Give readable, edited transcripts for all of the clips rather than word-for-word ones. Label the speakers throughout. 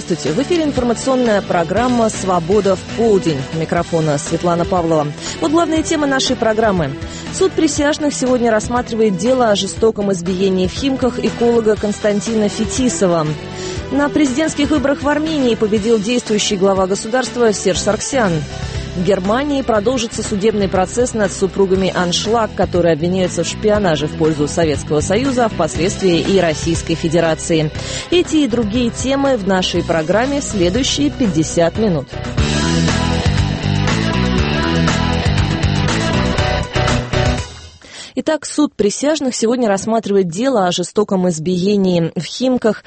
Speaker 1: Здравствуйте. В эфире информационная программа «Свобода в полдень». У микрофона Светлана Павлова. Вот главные темы нашей программы. Суд присяжных сегодня рассматривает дело о жестоком избиении в Химках эколога Константина Фетисова. На президентских выборах в Армении победил действующий глава государства Серж Саргсян. В Германии продолжится судебный процесс над супругами Аншлаг, которые обвиняются в шпионаже в пользу Советского Союза, а впоследствии и Российской Федерации. Эти и другие темы в нашей программе в следующие 50 минут. Итак, суд присяжных сегодня рассматривает дело о жестоком избиении в Химках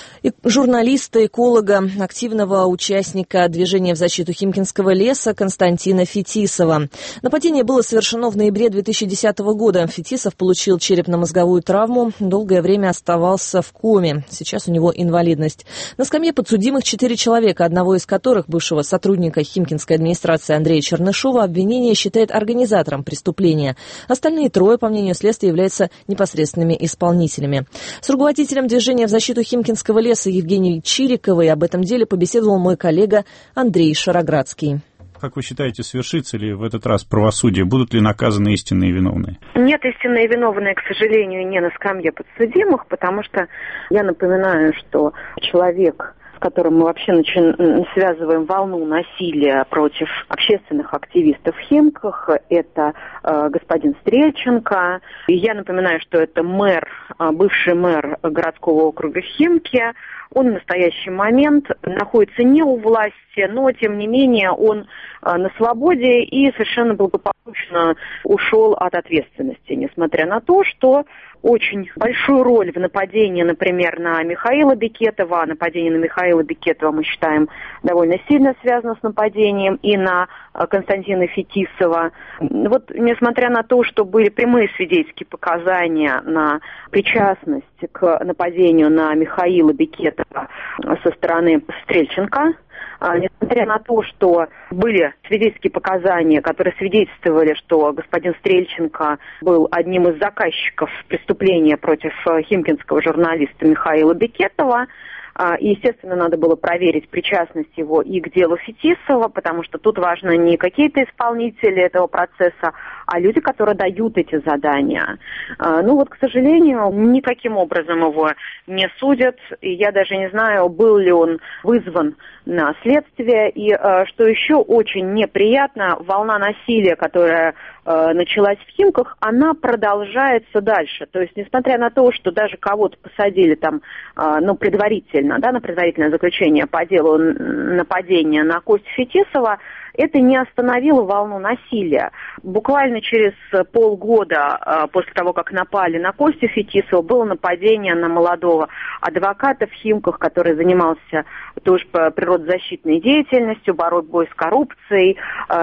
Speaker 1: журналиста, эколога, активного участника движения в защиту Химкинского леса Константина Фетисова. Нападение было совершено в ноябре 2010 года. Фетисов получил черепно-мозговую травму, долгое время оставался в коме. Сейчас у него инвалидность. На скамье подсудимых 4 человека, одного из которых, бывшего сотрудника Химкинской администрации Андрея Чернышова, обвинение считает организатором преступления. Остальные 3, по мнению следствия, являются непосредственными исполнителями. С руководителем движения в защиту Химкинского леса Евгенией Чириковой об этом деле побеседовал мой коллега Андрей Шароградский.
Speaker 2: Как вы считаете, свершится ли в этот раз правосудие? Будут ли наказаны истинные виновные?
Speaker 3: Нет, истинные виновные, к сожалению, не на скамье подсудимых, потому что я напоминаю, что человек, с которым мы вообще связываем волну насилия против общественных активистов в Химках, это господин Стрельченко. И я напоминаю, что это бывший мэр городского округа Химки. Он в настоящий момент находится не у власти, но, тем не менее, он на свободе и совершенно благополучно ушел от ответственности, несмотря на то, что очень большую роль в нападении, например, на Михаила Бекетова. Нападение на Михаила Бекетова мы считаем довольно сильно связано с нападением и на Константина Фетисова. Вот, несмотря на то, что были прямые свидетельские показания на причастность к нападению на Михаила Бекетова со стороны Стрельченко, несмотря на то, что были свидетельские показания, которые свидетельствовали, что господин Стрельченко был одним из заказчиков преступления против химкинского журналиста Михаила Бекетова, и, естественно, надо было проверить причастность его и к делу Фетисова, потому что тут важны не какие-то исполнители этого процесса, а люди, которые дают эти задания. К сожалению, никаким образом его не судят, и я даже не знаю, был ли он вызван на следствие. И, что еще очень неприятно, волна насилия, которая началась в Химках, она продолжается дальше. То есть, несмотря на то, что даже кого-то посадили там, предварительно, на предварительное заключение по делу нападения на Костю Фетисова, это не остановило волну насилия. Буквально через полгода после того, как напали на Костю Фетисова, было нападение на молодого адвоката в Химках, который занимался тоже природозащитной деятельностью, борьбой с коррупцией,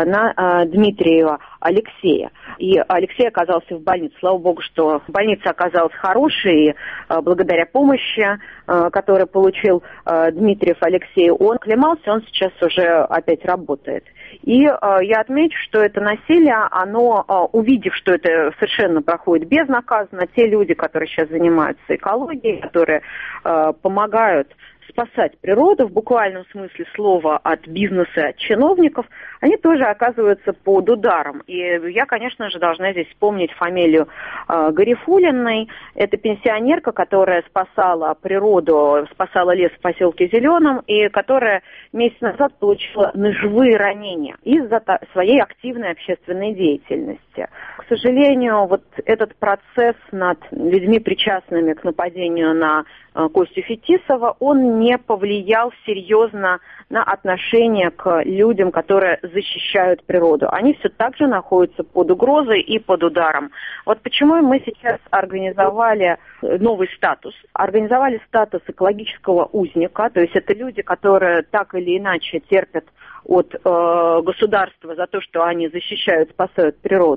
Speaker 3: на Дмитриева Алексея. И Алексей оказался в больнице. Слава богу, что больница оказалась хорошей, благодаря помощи, которую получил Дмитриев Алексей. Он оклемался, он сейчас уже опять работает. И я отмечу, что это насилие, оно, увидев, что это совершенно проходит безнаказанно, те люди, которые сейчас занимаются экологией, которые помогают спасать природу в буквальном смысле слова от бизнеса, от чиновников, они тоже оказываются под ударом. И я, конечно же, должна здесь вспомнить фамилию Гарифуллиной. Это пенсионерка, которая спасала природу, спасала лес в поселке Зеленом, и которая месяц назад получила ножевые ранения из-за своей активной общественной деятельности. К сожалению, вот этот процесс над людьми, причастными к нападению на Костю Фетисова, он не повлиял серьезно на отношение к людям, которые защищают природу. Они все так же находятся под угрозой и под ударом. Вот почему мы сейчас организовали новый статус. Организовали статус экологического узника, то есть это люди, которые так или иначе терпят от государства за то, что они защищают, спасают природу.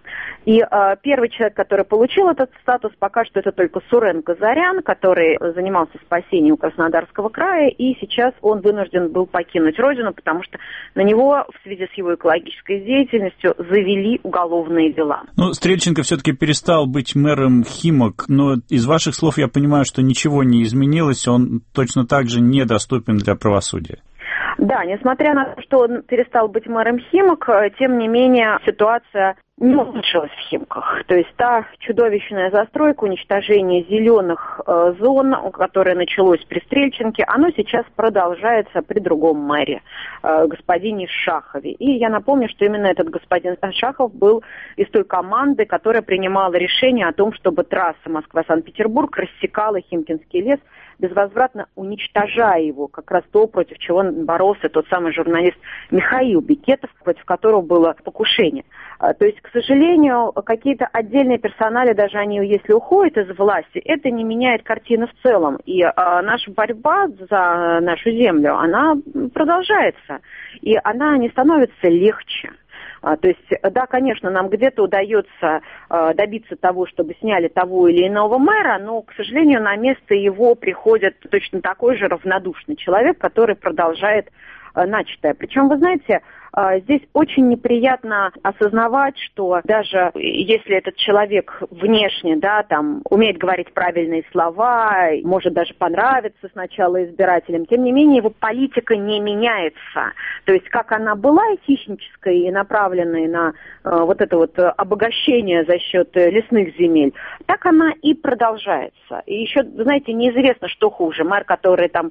Speaker 3: И первый человек, который получил этот статус, пока что это только Сурен Газарян, который занимался спасением Краснодарского края, и сейчас он вынужден был покинуть родину, потому что на него в связи с его экологической деятельностью завели уголовные дела.
Speaker 2: Ну, Стрельченко все-таки перестал быть мэром Химок, но из ваших слов я понимаю, что ничего не изменилось, он точно так же недоступен для правосудия.
Speaker 3: Да, несмотря на то, что он перестал быть мэром Химок, тем не менее ситуация не улучшилась в Химках. То есть та чудовищная застройка, уничтожение зеленых зон, которое началось при Стрельченке, оно сейчас продолжается при другом мэре, господине Шахове. И я напомню, что именно этот господин Шахов был из той команды, которая принимала решение о том, чтобы трасса Москва-Санкт-Петербург рассекала Химкинский лес, безвозвратно уничтожая его, как раз то, против чего боролся тот самый журналист Михаил Бекетов, против которого было покушение. То есть, к сожалению, какие-то отдельные персонали, даже они, если уходят из власти, это не меняет картину в целом. И наша борьба за нашу землю, она продолжается, и она не становится легче. То есть, да, конечно, нам где-то удается добиться того, чтобы сняли того или иного мэра, но, к сожалению, на место его приходит точно такой же равнодушный человек, который продолжает начатое. Причем, вы знаете, здесь очень неприятно осознавать, что даже если этот человек внешне, да, там, умеет говорить правильные слова, может даже понравиться сначала избирателям, тем не менее его политика не меняется. То есть как она была хищнической и направленной на вот это вот обогащение за счет лесных земель, так она и продолжается. И еще, знаете, неизвестно, что хуже. Мэр, который там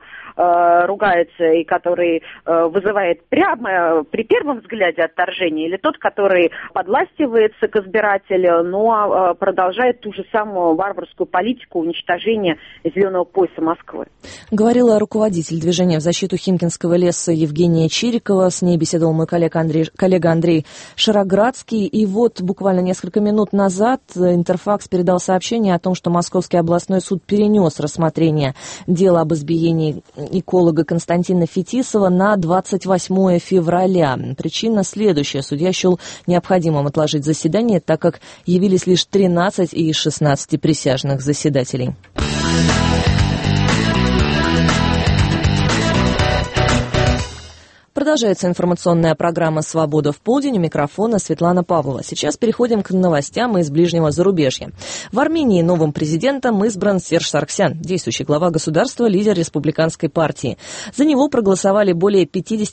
Speaker 3: ругается и который вызывает прямо при первом взгляде отторжение, или тот, который подластивается к избирателю, но продолжает ту же самую варварскую политику уничтожения зеленого пояса Москвы.
Speaker 1: Говорила руководитель движения в защиту Химкинского леса Евгения Чирикова. С ней беседовал мой коллега Андрей Шароградский. И вот буквально несколько минут назад Интерфакс передал сообщение о том, что Московский областной суд перенес рассмотрение дела об избиении эколога Константина Фетисова на 28 февраля. Причина следующая. Судья счел необходимым отложить заседание, так как явились лишь 13 из 16 присяжных заседателей. Продолжается информационная программа «Свобода в полдень». У микрофона Светлана Павлова. Сейчас переходим к новостям из ближнего зарубежья. В Армении новым президентом избран Серж Саргсян, действующий глава государства, лидер республиканской партии. За него проголосовали более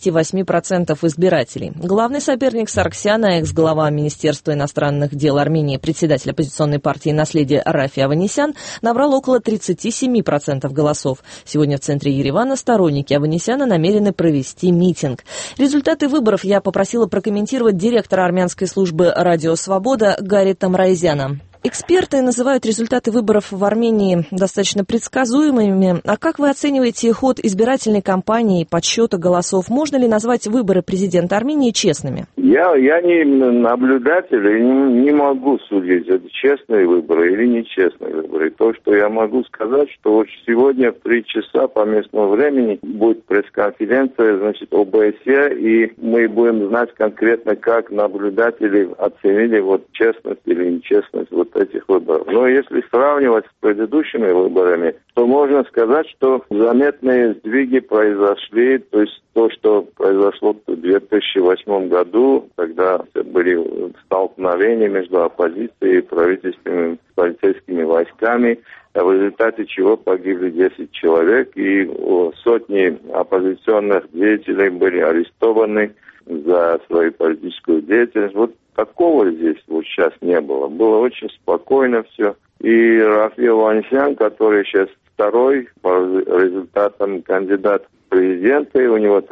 Speaker 1: 58% избирателей. Главный соперник Саргсяна, экс-глава Министерства иностранных дел Армении, председатель оппозиционной партии «Наследие» Рафи Аванесян, набрал около 37% голосов. Сегодня в центре Еревана сторонники Аванесяна намерены провести митинг. Результаты выборов я попросила прокомментировать директора армянской службы «Радио Свобода» Гаррита Мрайзяна. Эксперты называют результаты выборов в Армении достаточно предсказуемыми. А как вы оцениваете ход избирательной кампании, подсчета голосов? Можно ли назвать выборы президента Армении честными?
Speaker 4: Я не наблюдатель и не могу судить, это честные выборы или нечестные выборы. То, что я могу сказать, что вот сегодня в 3 часа по местному времени будет пресс-конференция, значит, ОБСЕ, и мы будем знать конкретно, как наблюдатели оценили вот честность или нечестность вот этих выборов. Но если сравнивать с предыдущими выборами, то можно сказать, что заметные сдвиги произошли, то есть то, что произошло в 2008 году, когда были столкновения между оппозицией и правительственными полицейскими войсками, в результате чего погибли 10 человек, и сотни оппозиционных деятелей были арестованы за свою политическую деятельность. Вот такого здесь вот сейчас не было. Было очень спокойно все. И Рафи Аванесян, который сейчас второй по результатам кандидат в президенты, у него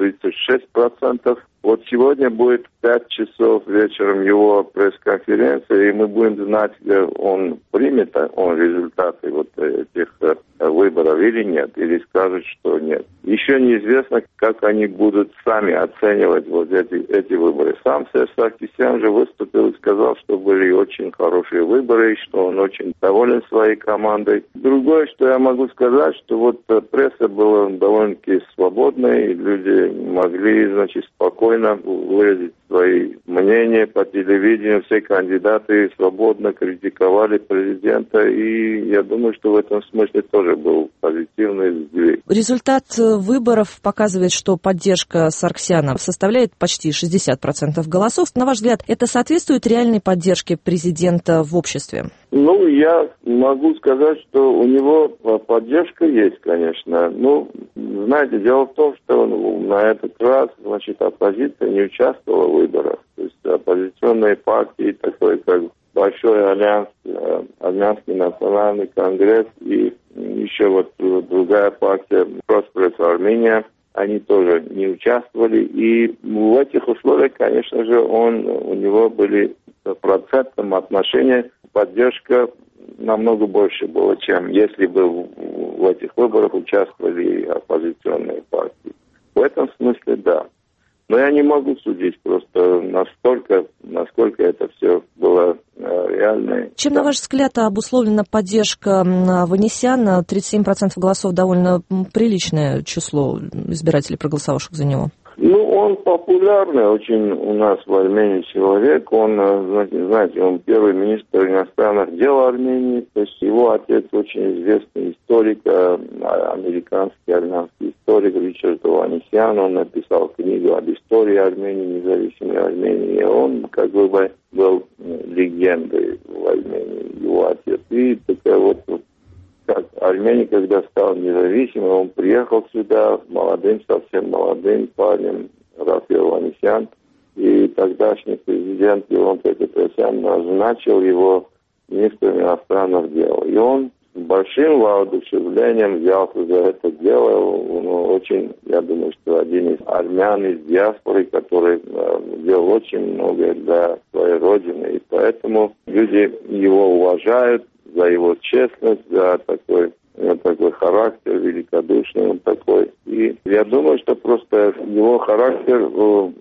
Speaker 4: 36%. Вот сегодня будет 5 часов вечером его пресс-конференция, и мы будем знать, он примет результаты вот этих выборов или нет, или скажет, что нет. Еще неизвестно, как они будут сами оценивать вот эти выборы. Сам Серж Саргсян же выступил и сказал, что были очень хорошие выборы, и что он очень доволен своей командой. Другое, что я могу сказать, что вот пресса была довольно-таки свободной, и люди могли, значит, спокойно выразить свои мнения по телевидению, все кандидаты свободно критиковали президента, и я думаю, что в этом смысле тоже был позитивный сдвиг.
Speaker 1: Результат выборов показывает, что поддержка Саргсяна составляет почти 60% голосов. На ваш взгляд, это соответствует реальной поддержке президента в обществе?
Speaker 4: Ну, я могу сказать, что у него поддержка есть, конечно. Ну, знаете, дело в том, что на этот раз, значит, оппозиция не участвовала в выборах. То есть оппозиционные партии, такой как Большой альянс, Армянский национальный конгресс и еще вот другая партия Prosperous Armenia, они тоже не участвовали. И в этих условиях, конечно же, у него были в процентном отношении поддержка намного больше была, чем если бы в этих выборах участвовали оппозиционные партии. В этом смысле да. Но я не могу судить просто настолько, насколько это все было реально.
Speaker 1: Чем, на ваш взгляд, обусловлена поддержка Аванесяна? 37% голосов довольно приличное число избирателей, проголосовавших за него.
Speaker 4: Ну, он популярный очень у нас в Армении человек. Он, знаете, он первый министр иностранных дел Армении. То есть его отец очень известный историк, американский армянский историк Ричард Аванесян. Он написал книгу об истории Армении, независимой Армении. Он как бы был легендой в Армении, его отец. И такая вот как Армения, когда стала независимой, он приехал сюда молодым, совсем молодым парнем, Рафил Аванесян, и тогдашний президент Левон Петросян назначил его министром иностранных дел. И он с большим воодушевлением взялся за это дело. Он очень, я думаю, что один из армян из диаспоры, который делал очень многое для своей родины, и поэтому люди его уважают за его честность, за такой характер великодушный он такой. И я думаю, что просто его характер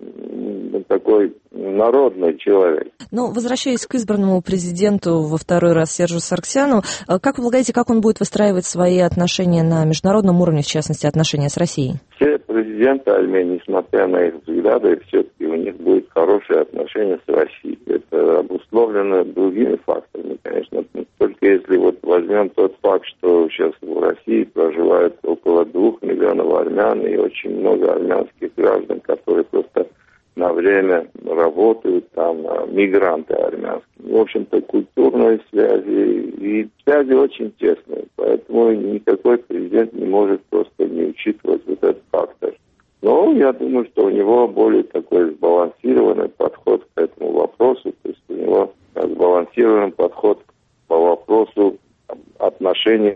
Speaker 4: такой народный человек.
Speaker 1: Ну, возвращаясь к избранному президенту во второй раз Сержу Саргсяну, как вы полагаете, как он будет выстраивать свои отношения на международном уровне, в частности, отношения с Россией?
Speaker 4: Все президенты Армении, несмотря на их взгляды, все-таки у них будет хорошие отношения с Россией. Это обусловлено другими факторами, конечно. Только если вот возьмем тот факт, что сейчас в России проживает около 2 миллионов армян и очень много армянских граждан, которые просто на время работают там, мигранты армянские. В общем-то, культурные связи и связи очень тесные. Поэтому никакой президент не может просто не учитывать вот этот фактор. Но я думаю, что у него более такой сбалансированный подход к этому вопросу. То есть у него сбалансированный подход по вопросу отношений.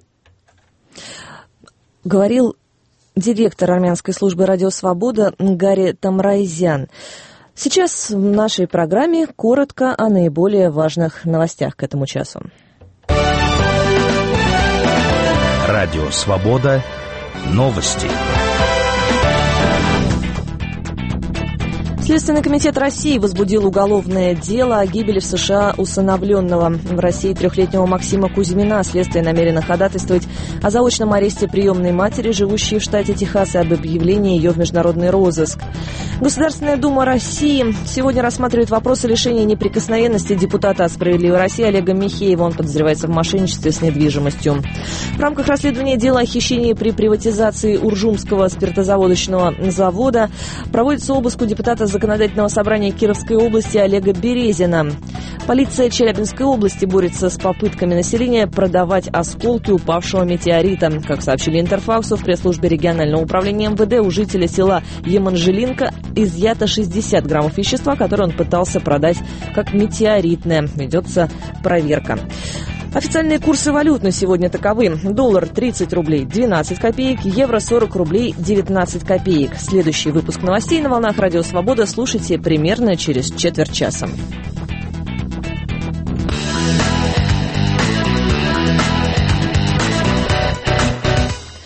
Speaker 1: Говорил директор армянской службы «Радио Свобода» Гари Тамрайзян. Сейчас в нашей программе коротко о наиболее важных новостях к этому часу.
Speaker 5: Радио Свобода. Новости.
Speaker 1: Следственный комитет России возбудил уголовное дело о гибели в США усыновленного в России 3-летнего Максима Кузьмина. Следствие намерено ходатайствовать о заочном аресте приемной матери, живущей в штате Техас, и об объявлении ее в международный розыск. Государственная Дума России сегодня рассматривает вопросы лишения неприкосновенности депутата от «Справедливой России» Олега Михеева. Он подозревается в мошенничестве с недвижимостью. В рамках расследования дела о хищении при приватизации Уржумского спиртозаводочного завода проводится обыск у депутата Законодательного собрания Кировской области Олега Березина. Полиция Челябинской области борется с попытками населения продавать осколки упавшего метеорита. Как сообщили Интерфаксу, в пресс-службе регионального управления МВД у жителя села Еманжелинка изъято 60 граммов вещества, которые он пытался продать как метеоритное. Ведется проверка. Официальные курсы валют на сегодня таковы. Доллар 30 рублей 12 копеек, евро 40 рублей 19 копеек. Следующий выпуск новостей на волнах Радио Свобода слушайте примерно через четверть часа. Но мы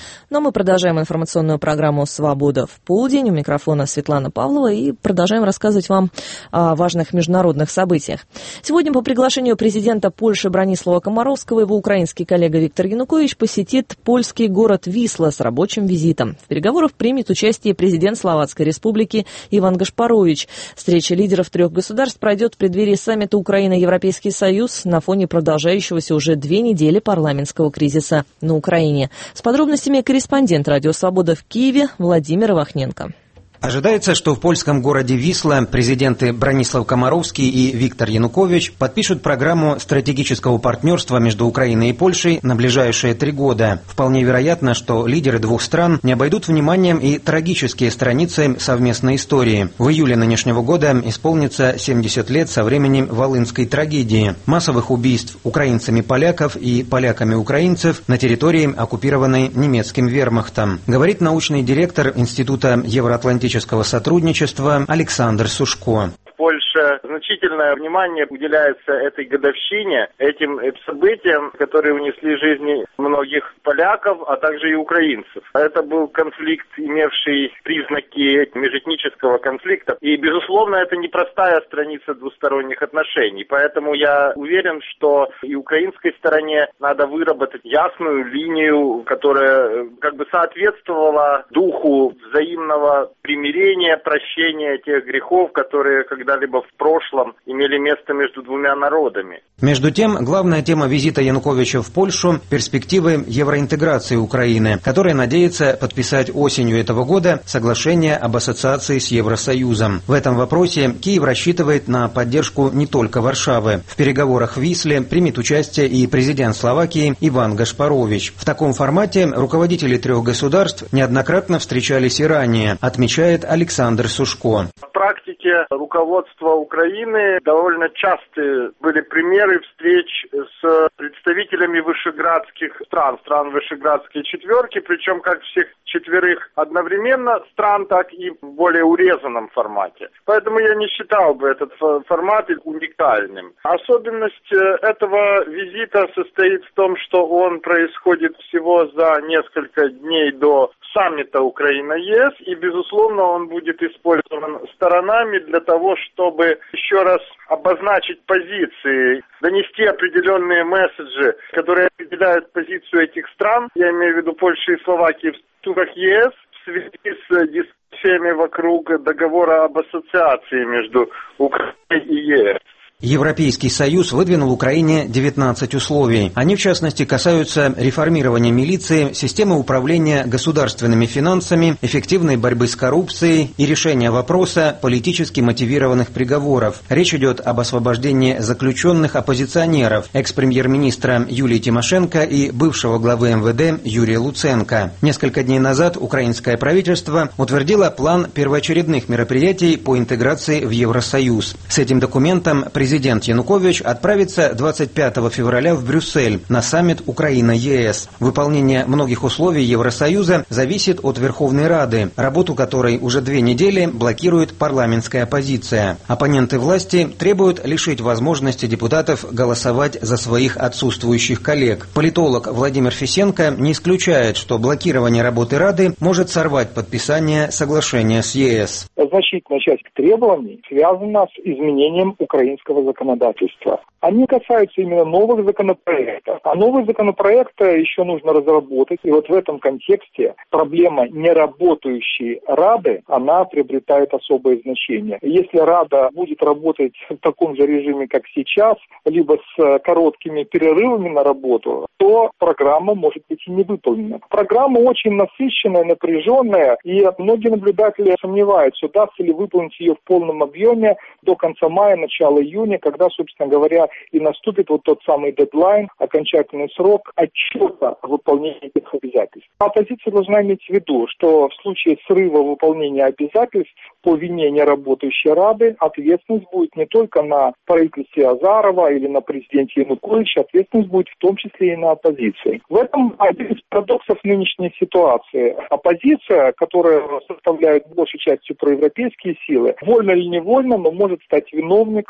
Speaker 1: мы продолжаем информационную программу «Свобода в полдень». У микрофона Светлана Павлова и продолжаем рассказывать вам о важных международных событиях. Сегодня по приглашению президента Польши Бронислава Комаровского его украинский коллега Виктор Янукович посетит польский город Висла с рабочим визитом. В переговорах примет участие президент Словацкой Республики Иван Гашпарович. Встреча лидеров 3 государств пройдет в преддверии саммита Украина-Европейский Союз на фоне продолжающегося уже 2 недели парламентского кризиса на Украине. С подробностями корреспондент «Радио Свобода» в Киеве Владимир Вахненко.
Speaker 6: Ожидается, что в польском городе Висла президенты Бронислав Комаровский и Виктор Янукович подпишут программу стратегического партнерства между Украиной и Польшей на ближайшие 3 года. Вполне вероятно, что лидеры 2 стран не обойдут вниманием и трагические страницы совместной истории. В июле нынешнего года исполнится 70 лет со времени Волынской трагедии, массовых убийств украинцами поляков и поляками украинцев на территории, оккупированной немецким вермахтом, говорит научный директор Института евроатлантического сотрудничества Александр Сушко.
Speaker 7: В Польше значительное внимание уделяется этой годовщине, этим событиям, которые унесли жизни многих поляков, а также и украинцев. Это был конфликт, имевший признаки межэтнического конфликта. И, безусловно, это непростая страница двусторонних отношений. Поэтому я уверен, что и украинской стороне надо выработать ясную линию, которая как бы соответствовала духу взаимного примирения, прощения тех грехов, которые когда-либо в прошлом имели место между 2 народами.
Speaker 6: Между тем, главная тема визита Януковича в Польшу – перспективы евроинтеграции Украины, которая надеется подписать осенью этого года соглашение об ассоциации с Евросоюзом. В этом вопросе Киев рассчитывает на поддержку не только Варшавы. В переговорах в Висле примет участие и президент Словакии Иван Гашпарович. В таком формате руководители 3 государств неоднократно встречались и ранее, отмечает Александр Сушко.
Speaker 7: В практике руководства Украины довольно часто были примеры встреч с представителями вышеградских стран Вышеградской четверки, причем как всех 4 одновременно стран, так и в более урезанном формате. Поэтому я не считал бы этот формат уникальным. Особенность этого визита состоит в том, что он происходит всего за несколько дней до саммита Украина-ЕС, и, безусловно, он будет использован сторонами для того, чтобы еще раз обозначить позиции, донести определенные месседжи, которые определяют позицию этих стран, я имею в виду Польши и Словакии, в структурах ЕС, в связи с дискуссиями вокруг договора об ассоциации между Украиной и ЕС.
Speaker 6: Европейский Союз выдвинул Украине 19 условий. Они, в частности, касаются реформирования милиции, системы управления государственными финансами, эффективной борьбы с коррупцией и решения вопроса политически мотивированных приговоров. Речь идет об освобождении заключенных оппозиционеров, экс-премьер-министра Юлии Тимошенко и бывшего главы МВД Юрия Луценко. Несколько дней назад украинское правительство утвердило план первоочередных мероприятий по интеграции в Евросоюз. С этим документом президент Янукович отправится 25 февраля в Брюссель на саммит Украина-ЕС. Выполнение многих условий Евросоюза зависит от Верховной Рады, работу которой уже 2 недели блокирует парламентская оппозиция. Оппоненты власти требуют лишить возможности депутатов голосовать за своих отсутствующих коллег. Политолог Владимир Фисенко не исключает, что блокирование работы Рады может сорвать подписание соглашения с ЕС.
Speaker 8: Значительная часть требований связана с изменением украинского законодательства. Они касаются именно новых законопроектов. А новые законопроекты еще нужно разработать. И вот в этом контексте проблема неработающей Рады, она приобретает особое значение. Если Рада будет работать в таком же режиме, как сейчас, либо с короткими перерывами на работу, то программа может быть и не выполнена. Программа очень насыщенная, напряженная, и многие наблюдатели сомневаются, удастся ли выполнить ее в полном объеме до конца мая, начала июня, когда, собственно говоря, и наступит вот тот самый дедлайн, окончательный срок отчета о выполнении этих обязательств. Оппозиция должна иметь в виду, что в случае срыва выполнения обязательств по вине неработающей Рады ответственность будет не только на правительстве Азарова или на президенте Януковиче, ответственность будет в том числе и на оппозиции. В этом один из парадоксов нынешней ситуации. Оппозиция, которая составляет большей частью проевропейские силы, вольно или невольно, но может стать виновником срыва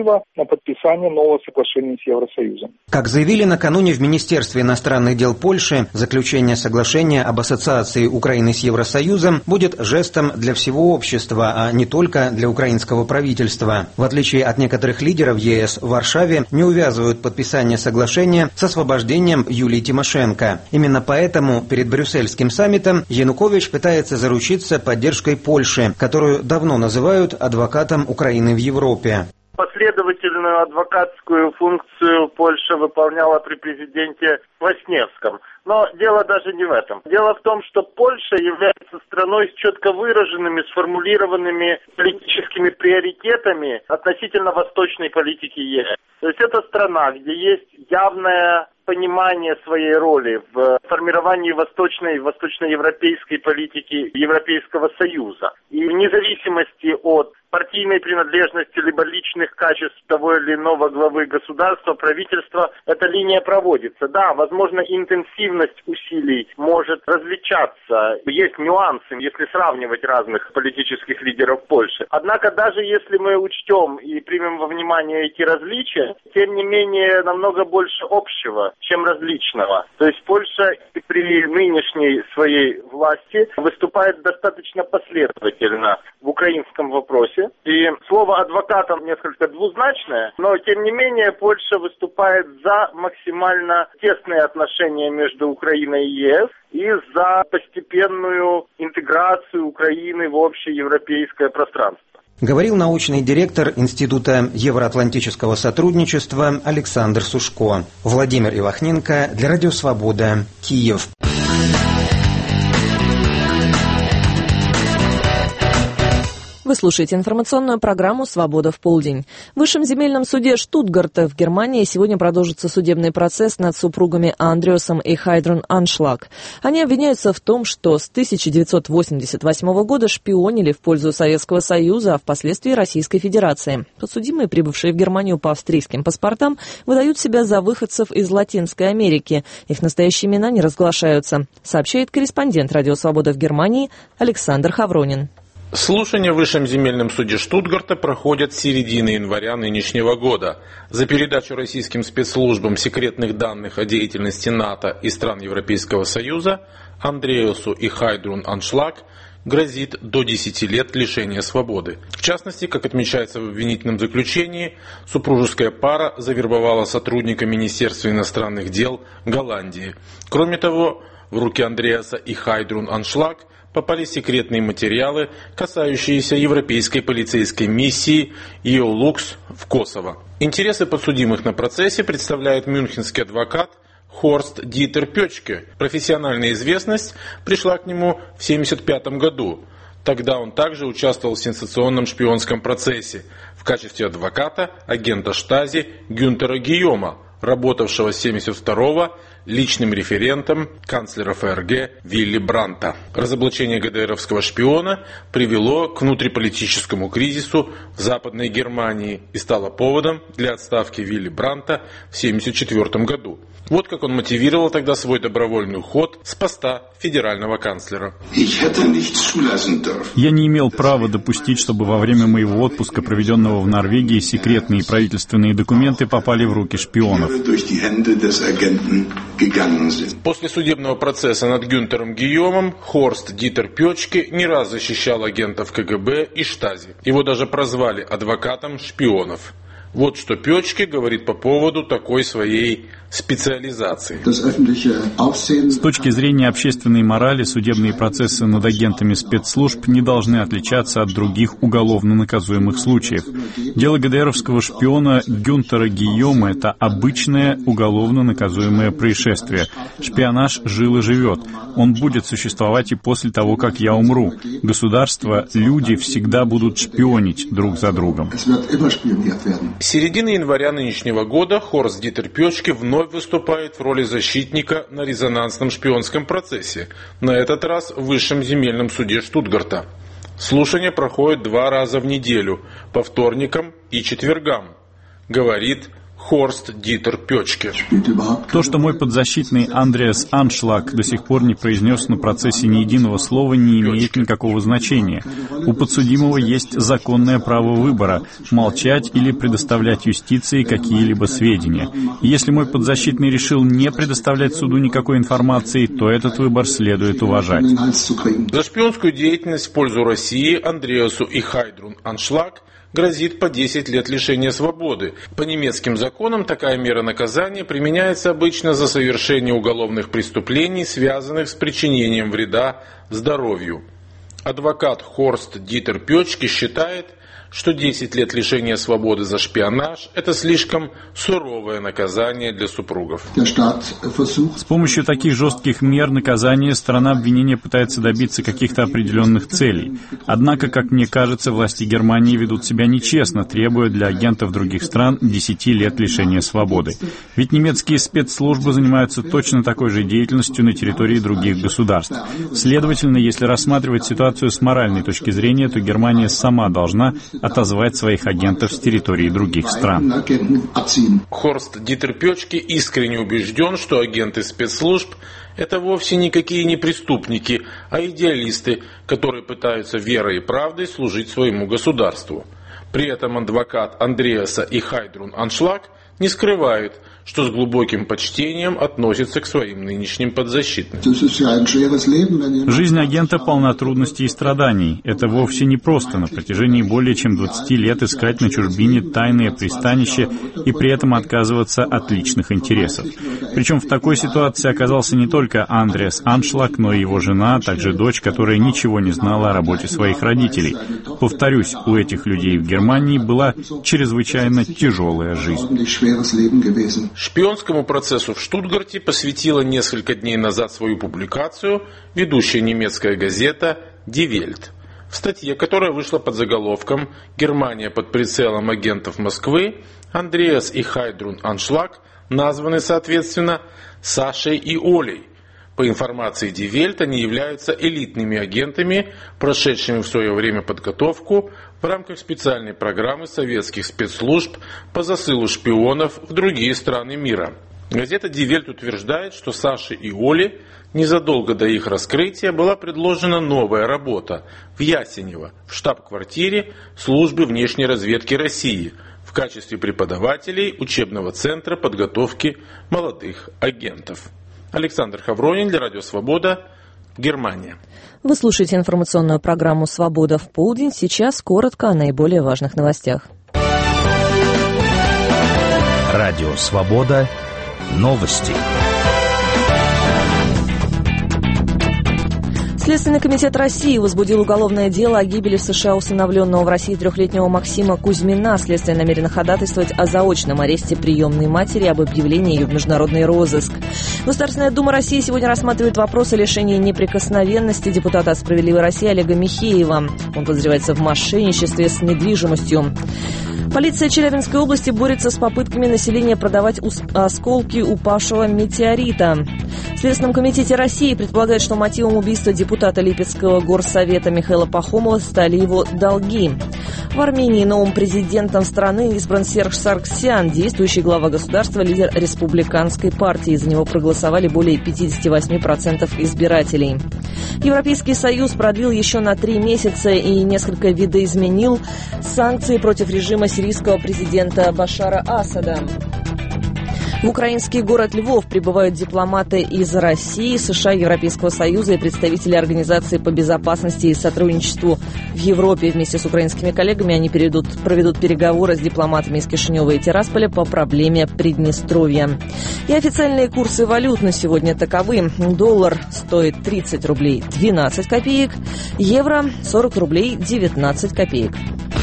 Speaker 8: прорыва на подписание нового соглашения с Евросоюзом.
Speaker 6: Как заявили накануне в Министерстве иностранных дел Польши, заключение соглашения об ассоциации Украины с Евросоюзом будет жестом для всего общества, а не только для украинского правительства. В отличие от некоторых лидеров ЕС, в Варшаве не увязывают подписание соглашения с освобождением Юлии Тимошенко. Именно поэтому перед брюссельским саммитом Янукович пытается заручиться поддержкой Польши, которую давно называют адвокатом Украины в Европе.
Speaker 7: Последовательную адвокатскую функцию Польша выполняла при президенте Квасневском. Но дело даже не в этом. Дело в том, что Польша является страной с четко выраженными, сформулированными политическими приоритетами относительно восточной политики ЕС. То есть это страна, где есть явное понимание своей роли в формировании восточноевропейской политики Европейского Союза. И вне зависимости от партийной принадлежности либо личных качеств того или иного главы государства, правительства, эта линия проводится. Да, возможно, интенсивность усилий может различаться. Есть нюансы, если сравнивать разных политических лидеров Польши. Однако, даже если мы учтем и примем во внимание эти различия, тем не менее, намного больше общего, чем различного. То есть Польша при нынешней своей власти выступает достаточно последовательно в украинском вопросе. И слово «адвокатом» несколько двузначное, но тем не менее Польша выступает за максимально тесные отношения между Украиной и ЕС и за постепенную интеграцию Украины в общее европейское пространство.
Speaker 6: Говорил научный директор Института евроатлантического сотрудничества Александр Сушко. Владимир Ивахненко для Радио Свобода, Киев.
Speaker 1: Вы слушаете информационную программу «Свобода в полдень». В Высшем земельном суде Штутгарта в Германии сегодня продолжится судебный процесс над супругами Андреасом и Хайдрун Аншлаг. Они обвиняются в том, что с 1988 года шпионили в пользу Советского Союза, а впоследствии Российской Федерации. Подсудимые, прибывшие в Германию по австрийским паспортам, выдают себя за выходцев из Латинской Америки. Их настоящие имена не разглашаются, сообщает корреспондент «Радио Свобода» в Германии Александр Хавронин.
Speaker 9: Слушания в Высшем земельном суде Штутгарта проходят с середины января нынешнего года. За передачу российским спецслужбам секретных данных о деятельности НАТО и стран Европейского Союза Андреасу и Хайдрун Аншлаг грозит до 10 лет лишения свободы. В частности, как отмечается в обвинительном заключении, супружеская пара завербовала сотрудника Министерства иностранных дел Голландии. Кроме того, в руки Андреаса и Хайдрун Аншлаг попали секретные материалы, касающиеся европейской полицейской миссии EULUX в Косово. Интересы подсудимых на процессе представляет мюнхенский адвокат Хорст Дитер Пёчке. Профессиональная известность пришла к нему в 1975 году. Тогда он также участвовал в сенсационном шпионском процессе в качестве адвоката агента Штази Гюнтера Гийома, работавшего с 1972-го личным референтом канцлера ФРГ Вилли Бранта. Разоблачение ГДРовского шпиона привело к внутриполитическому кризису в Западной Германии и стало поводом для отставки Вилли Бранта в 1974 году. Вот как он мотивировал тогда свой добровольный уход с поста федерального канцлера.
Speaker 2: Я не имел права допустить, чтобы во время моего отпуска, проведенного в Норвегии, секретные правительственные документы попали в руки шпионов.
Speaker 9: После судебного процесса над Гюнтером Гийомом Хорст Дитер Пёчке не раз защищал агентов КГБ и Штази. Его даже прозвали адвокатом шпионов. Вот что Пёчке говорит по поводу такой своей специализации.
Speaker 2: С точки зрения общественной морали, судебные процессы над агентами спецслужб не должны отличаться от других уголовно наказуемых случаев. Дело ГДРовского шпиона Гюнтера Гийома – это обычное уголовно наказуемое происшествие. Шпионаж жил и живет. Он будет существовать и после того, как я умру. Государства, люди всегда будут шпионить друг за другом.
Speaker 9: С середины января нынешнего года Хорст Дитер Пёчке вновь выступает в роли защитника на резонансном шпионском процессе, на этот раз в Высшем земельном суде Штутгарта. Слушания проходят 2 раза в неделю, по вторникам и четвергам, говорит Хорст Дитер Пёчке.
Speaker 2: То, что мой подзащитный Андреас Аншлаг до сих пор не произнес на процессе ни единого слова, не имеет никакого значения. У подсудимого есть законное право выбора – молчать или предоставлять юстиции какие-либо сведения. И если мой подзащитный решил не предоставлять суду никакой информации, то этот выбор следует уважать.
Speaker 9: За шпионскую деятельность в пользу России Андреасу и Хайдрун Аншлаг грозит по 10 лет лишения свободы. По немецким законам такая мера наказания применяется обычно за совершение уголовных преступлений, связанных с причинением вреда здоровью. Адвокат Хорст Дитер Пёчке считает, что 10 лет лишения свободы за шпионаж – это слишком суровое наказание для супругов.
Speaker 2: С помощью таких жестких мер наказания сторона обвинения пытается добиться каких-то определенных целей. Однако, как мне кажется, власти Германии ведут себя нечестно, требуя для агентов других стран 10 лет лишения свободы. Ведь немецкие спецслужбы занимаются точно такой же деятельностью на территории других государств. Следовательно, если рассматривать ситуацию с моральной точки зрения, то Германия сама должна отозвать своих агентов с территории других стран.
Speaker 9: Хорст Дитер Пёчке искренне убежден, что агенты спецслужб – это вовсе никакие не преступники, а идеалисты, которые пытаются верой и правдой служить своему государству. При этом адвокат Андреаса и Хайдрун Аншлаг не скрывают, что с глубоким почтением относится к своим нынешним подзащитным.
Speaker 2: Жизнь агента полна трудностей и страданий. Это вовсе не просто на протяжении более чем 20 лет искать на чужбине тайное пристанище и при этом отказываться от личных интересов. Причем в такой ситуации оказался не только Андреас Аншлаг, но и его жена, а также дочь, которая ничего не знала о работе своих родителей. Повторюсь, у этих людей в Германии была чрезвычайно тяжелая жизнь.
Speaker 9: Шпионскому процессу в Штутгарте посвятила несколько дней назад свою публикацию ведущая немецкая газета «Die Welt». В статье, которая вышла под заголовком «Германия под прицелом агентов Москвы», Андреас и Хайдрун Аншлаг названы, соответственно, Сашей и Олей. По информации Die Welt, они являются элитными агентами, прошедшими в свое время подготовку в рамках специальной программы советских спецслужб по засылу шпионов в другие страны мира. Газета Die Welt утверждает, что Саше и Оле незадолго до их раскрытия была предложена новая работа в Ясенево, в штаб-квартире службы внешней разведки России, в качестве преподавателей учебного центра подготовки молодых агентов. Александр Хавронин для Радио Свобода, Германия.
Speaker 1: Вы слушаете информационную программу «Свобода в полдень». Сейчас коротко о наиболее важных новостях.
Speaker 5: Радио Свобода. Новости.
Speaker 1: Следственный комитет России возбудил уголовное дело о гибели в США усыновленного в России 3-летнего Максима Кузьмина. Следствие намерено ходатайствовать о заочном аресте приемной матери и об объявлении ее в международный розыск. Государственная Дума России сегодня рассматривает вопрос о лишении неприкосновенности депутата от «Справедливой России» Олега Михеева. Он подозревается в мошенничестве с недвижимостью. Полиция Челябинской области борется с попытками населения продавать осколки упавшего метеорита. В Следственном комитете России предполагают, что мотивом убийства депутата Липецкого горсовета Михаила Пахомова стали его долги. В Армении новым президентом страны избран Серж Саргсян, действующий глава государства, лидер республиканской партии. За него проголосовали более 58% избирателей. Европейский Союз продлил еще на 3 месяца и несколько видоизменил санкции против режима сирийского президента Башара Асада. В украинский город Львов прибывают дипломаты из России, США, Европейского Союза и представители Организации по безопасности и сотрудничеству в Европе. Вместе с украинскими коллегами они проведут переговоры с дипломатами из Кишинева и Тирасполя по проблеме Приднестровья. И официальные курсы валют на сегодня таковы. Доллар стоит 30 рублей 12 копеек, евро 40 рублей 19 копеек.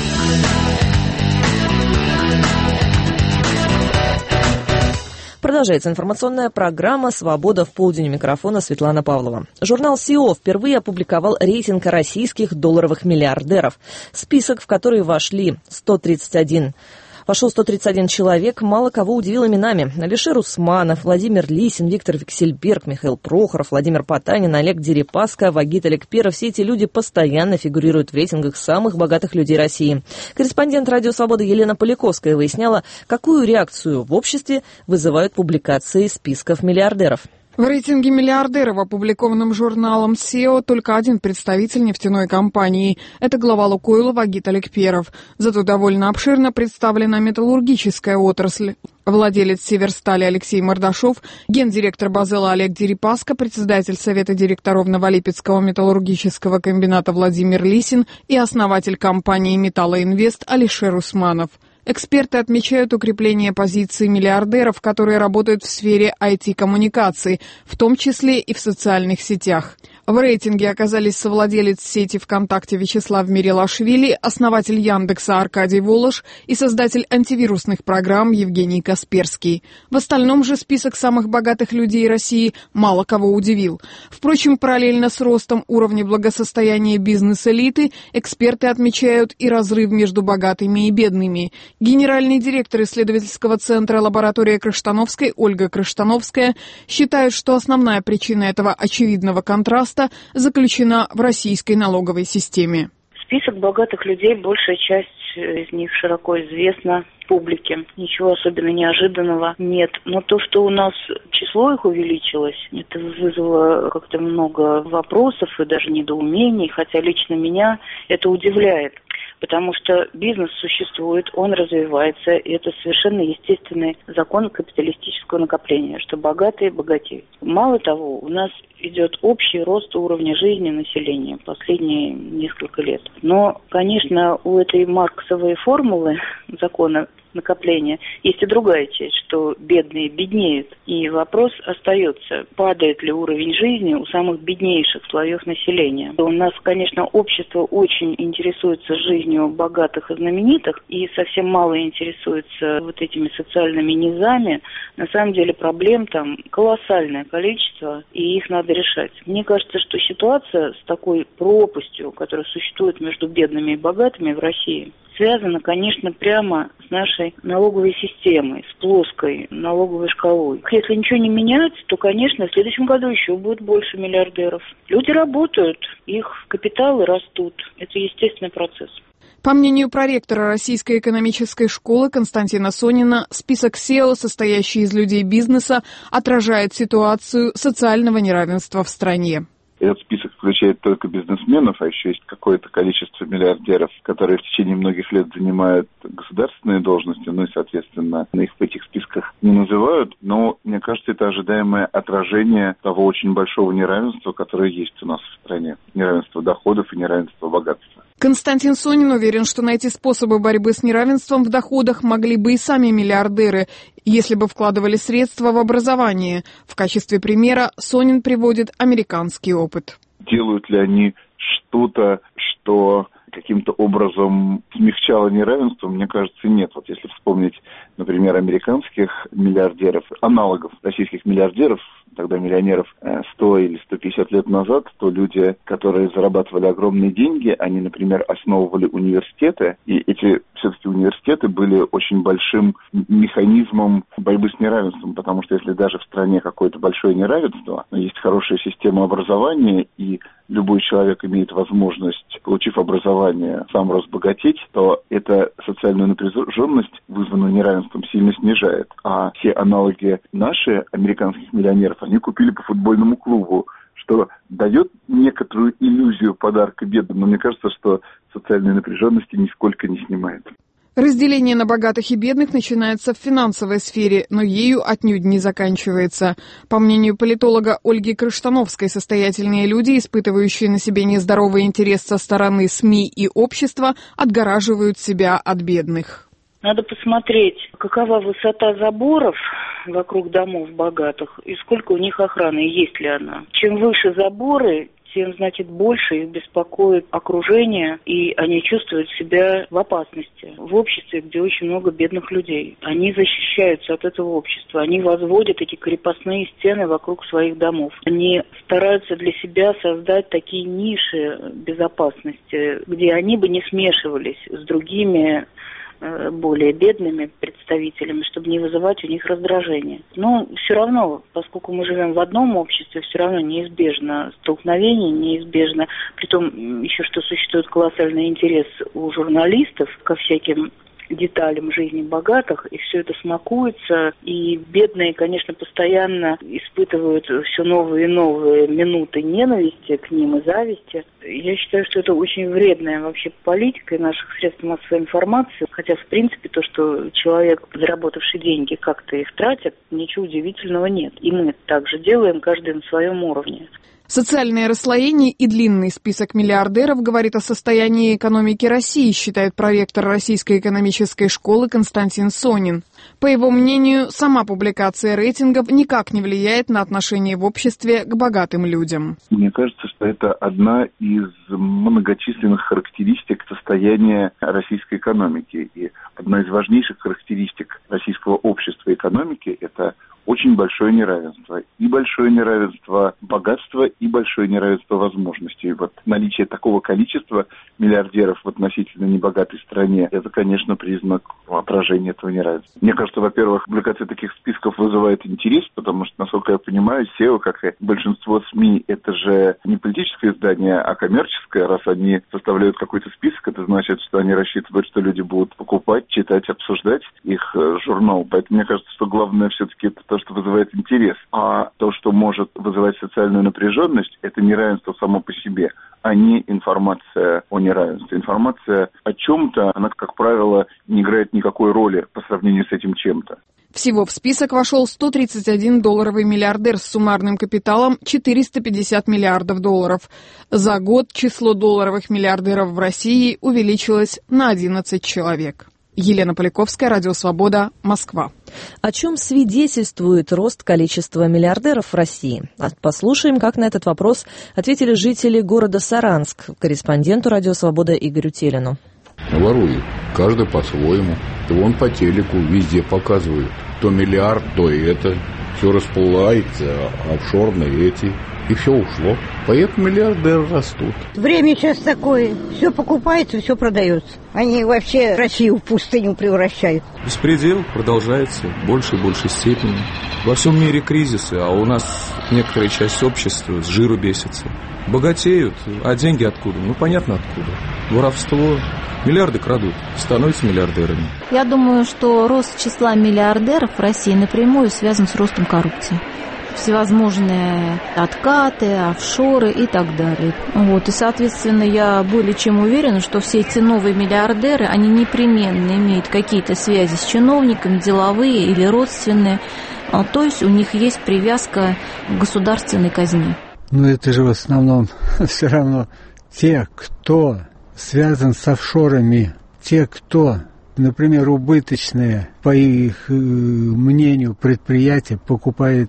Speaker 1: Продолжается информационная программа «Свобода в полдень». У микрофона Светлана Павлова. Журнал SEO впервые опубликовал рейтинг российских долларовых миллиардеров. Список, в который вошли Пошел 131 человек, мало кого удивил именами. Алишер Усманов, Владимир Лисин, Виктор Виксельберг, Михаил Прохоров, Владимир Потанин, Олег Дерипаска, Вагит Алекперов. Все эти люди постоянно фигурируют в рейтингах самых богатых людей России. Корреспондент «Радио Свобода» Елена Поляковская выясняла, какую реакцию в обществе вызывают публикации списков миллиардеров.
Speaker 10: В рейтинге миллиардеров, опубликованном журналом SEO, только один представитель нефтяной компании. Это глава «Лукойла» Вагит Алекперов. Зато довольно обширно представлена металлургическая отрасль. Владелец «Северстали» Алексей Мордашов, гендиректор «Базела» Олег Дерипаска, председатель Совета директоров Новолипецкого металлургического комбината Владимир Лисин и основатель компании «Металлоинвест» Алишер Усманов. Эксперты отмечают укрепление позиций миллиардеров, которые работают в сфере IT-коммуникаций, в том числе и в социальных сетях. В рейтинге оказались совладелец сети ВКонтакте Вячеслав Мерилашвили, основатель Яндекса Аркадий Волош и создатель антивирусных программ Евгений Касперский. В остальном же список самых богатых людей России мало кого удивил. Впрочем, параллельно с ростом уровня благосостояния бизнес-элиты, эксперты отмечают и разрыв между богатыми и бедными. Генеральный директор исследовательского центра «Лаборатория Крыштановской» Ольга Крыштановская считает, что основная причина этого очевидного контраста заключена в российской налоговой системе.
Speaker 3: Список богатых людей, большая часть из них широко известна публике. Ничего особенно неожиданного нет. Но то, что у нас число их увеличилось, это вызвало как-то много вопросов и даже недоумений, хотя лично меня это удивляет. Потому что бизнес существует, он развивается, и это совершенно естественный закон капиталистического накопления, что богатые богатеют. Мало того, у нас идет общий рост уровня жизни населения последние несколько лет. Но, конечно, у этой марксовой формулы закона накопления есть и другая часть, что бедные беднеют. И вопрос остается, падает ли уровень жизни у самых беднейших слоев населения. У нас, конечно, общество очень интересуется жизнью богатых и знаменитых, и совсем мало интересуется вот этими социальными низами. На самом деле проблем там колоссальное количество, и их надо решать. Мне кажется, что ситуация с такой пропастью, которая существует между бедными и богатыми в России, связано, конечно, прямо с нашей налоговой системой, с плоской налоговой шкалой. Если ничего не менять, то, конечно, в следующем году еще будет больше миллиардеров. Люди работают, их капиталы растут. Это естественный процесс.
Speaker 10: По мнению проректора Российской экономической школы Константина Сонина, список SEO, состоящий из людей бизнеса, отражает ситуацию социального неравенства в стране.
Speaker 11: Этот список включает только бизнесменов, а еще есть какое-то количество миллиардеров, которые в течение многих лет занимают государственные должности, ну и, соответственно, их в этих списках не называют. Но, мне кажется, это ожидаемое отражение того очень большого неравенства, которое есть у нас в стране. Неравенство доходов и неравенство богатства.
Speaker 10: Константин Сонин уверен, что найти способы борьбы с неравенством в доходах могли бы и сами миллиардеры, если бы вкладывали средства в образование. В качестве примера Сонин приводит американский опыт.
Speaker 11: Делают ли они что-то, что каким-то образом смягчало неравенство? Мне кажется, нет. Вот если вспомнить, например, американских миллиардеров, аналогов российских миллиардеров, тогда миллионеров 100 или 150 лет назад, то люди, которые зарабатывали огромные деньги, они, например, основывали университеты, и эти все-таки университеты были очень большим механизмом борьбы с неравенством, потому что если даже в стране какое-то большое неравенство, но есть хорошая система образования, и любой человек имеет возможность, получив образование, сам разбогатеть, то эта социальную напряженность, вызванную неравенством, сильно снижает. А все аналоги наши, американских миллионеров, они купили по футбольному клубу, что дает некоторую иллюзию подарка бедным, но мне кажется, что социальной напряженности нисколько не снимает.
Speaker 10: Разделение на богатых и бедных начинается в финансовой сфере, но ею отнюдь не заканчивается. По мнению политолога Ольги Крыштановской, состоятельные люди, испытывающие на себе нездоровый интерес со стороны СМИ и общества, отгораживают себя от бедных.
Speaker 3: Надо посмотреть, какова высота заборов вокруг домов богатых и сколько у них охраны, и есть ли она. Чем выше заборы, тем, значит, больше их беспокоит окружение, и они чувствуют себя в опасности. В обществе, где очень много бедных людей. Они защищаются от этого общества. Они возводят эти крепостные стены вокруг своих домов. Они стараются для себя создать такие ниши безопасности, где они бы не смешивались с другими
Speaker 12: более бедными представителями, чтобы не вызывать у них раздражение. Но все равно, поскольку мы живем в одном обществе, все равно неизбежно столкновение, неизбежно, притом еще что существует колоссальный интерес у журналистов ко всяким деталям жизни богатых, и все это смакуется, и бедные, конечно, постоянно испытывают все новые и новые минуты ненависти к ним и зависти. Я считаю, что это очень вредная вообще политика и наших средств массовой информации, хотя, в принципе, то, что человек, заработавший деньги, как-то их тратит, ничего удивительного нет. И мы это также делаем, каждый на своем уровне.
Speaker 10: Социальное расслоение и длинный список миллиардеров говорит о состоянии экономики России, считает проректор Российской экономической школы Константин Сонин. По его мнению, сама публикация рейтингов никак не влияет на отношение в обществе к богатым людям.
Speaker 11: Мне кажется, что это одна из многочисленных характеристик состояния российской экономики. И одна из важнейших характеристик российского общества и экономики – это очень большое неравенство. И большое неравенство богатства, и большое неравенство возможностей. Вот наличие такого количества миллиардеров в относительно небогатой стране, это, конечно, признак отражения этого неравенства. Мне кажется, во-первых, публикация таких списков вызывает интерес, потому что, насколько я понимаю, SEO, как и большинство СМИ, это же не политическое издание, а коммерческое. Раз они составляют какой-то список, это значит, что они рассчитывают, что люди будут покупать, читать, обсуждать их журнал. Поэтому мне кажется, что главное все-таки это то, что вызывает интерес. А то, что может вызывать социальную напряженность, это неравенство само по себе, а не информация о неравенстве. Информация о чем-то, она, как правило, не играет никакой роли по сравнению с этим чем-то.
Speaker 10: Всего в список вошел 131 долларовый миллиардер с суммарным капиталом 450 миллиардов долларов. За год число долларовых миллиардеров в России увеличилось на 11 человек. Елена Поляковская, Радио Свобода, Москва.
Speaker 1: О чем свидетельствует рост количества миллиардеров в России? Послушаем, как на этот вопрос ответили жители города Саранск корреспонденту Радио Свобода Игорю Телину.
Speaker 13: Воруют. Каждый по-своему. И вон по телеку везде показывают. То миллиард, то и это. Все расплывается, офшорные эти. И все ушло. Поэтому миллиардеры растут.
Speaker 14: Время сейчас такое. Все покупается, все продается. Они вообще Россию в пустыню превращают.
Speaker 15: Беспредел продолжается в большей и большей степени. Во всем мире кризисы, а у нас некоторая часть общества с жиру бесится. Богатеют, а деньги откуда? Ну, понятно откуда. Воровство. Миллиарды крадут, становятся миллиардерами.
Speaker 16: Я думаю, что рост числа миллиардеров в России напрямую связан с ростом коррупции. Всевозможные откаты, офшоры и так далее. И, соответственно, я более чем уверена, что все эти новые миллиардеры, они непременно имеют какие-то связи с чиновниками, деловые или родственные. То есть у них есть привязка к государственной казне.
Speaker 17: Но это же в основном все равно те, кто связан с офшорами, те, кто, например, убыточные, по их мнению, предприятия покупает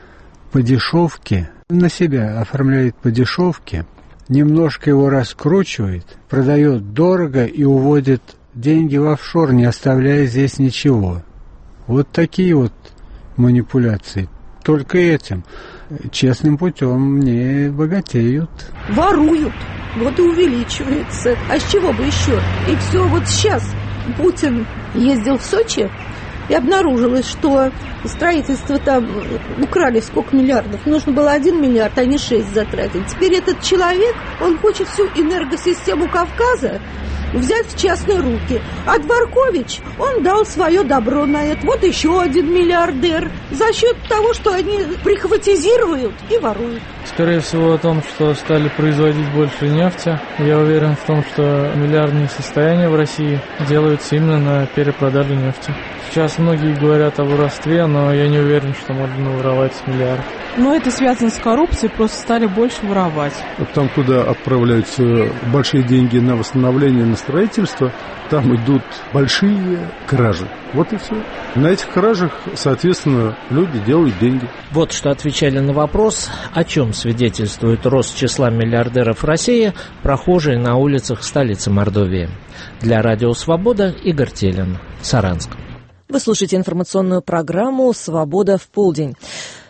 Speaker 17: по дешевке, на себя оформляет по дешевке, немножко его раскручивает, продает дорого и уводит деньги в офшор, не оставляя здесь ничего. Вот такие вот манипуляции. Только этим. Честным путем не богатеют.
Speaker 18: Воруют. Вот и увеличивается. А с чего бы еще? И все вот сейчас Путин ездил в Сочи, и обнаружилось, что строительство там украли сколько миллиардов. Нужно было 1 миллиард, а не 6 затратить. Теперь этот человек, он хочет всю энергосистему Кавказа взять в частные руки. А Дворкович, он дал свое добро на это. Вот еще один миллиардер. За счет того, что они прихватизируют и воруют.
Speaker 19: Скорее всего, о том, что стали производить больше нефти. Я уверен в том, что миллиардные состояния в России делаются именно на перепродаже нефти. Сейчас многие говорят о воровстве, но я не уверен, что можно воровать миллиард.
Speaker 20: Но это связано с коррупцией, просто стали больше воровать.
Speaker 21: Там, куда отправляются большие деньги на восстановление, на строительство, там идут большие кражи. Вот и все. На этих кражах, соответственно, люди делают деньги.
Speaker 22: Вот что отвечали на вопрос, о чем свидетельствует рост числа миллиардеров в России, прохожие на улицах столицы Мордовии. Для Радио Свобода Игорь Телин, Саранск.
Speaker 1: Вы слушаете информационную программу «Свобода в полдень».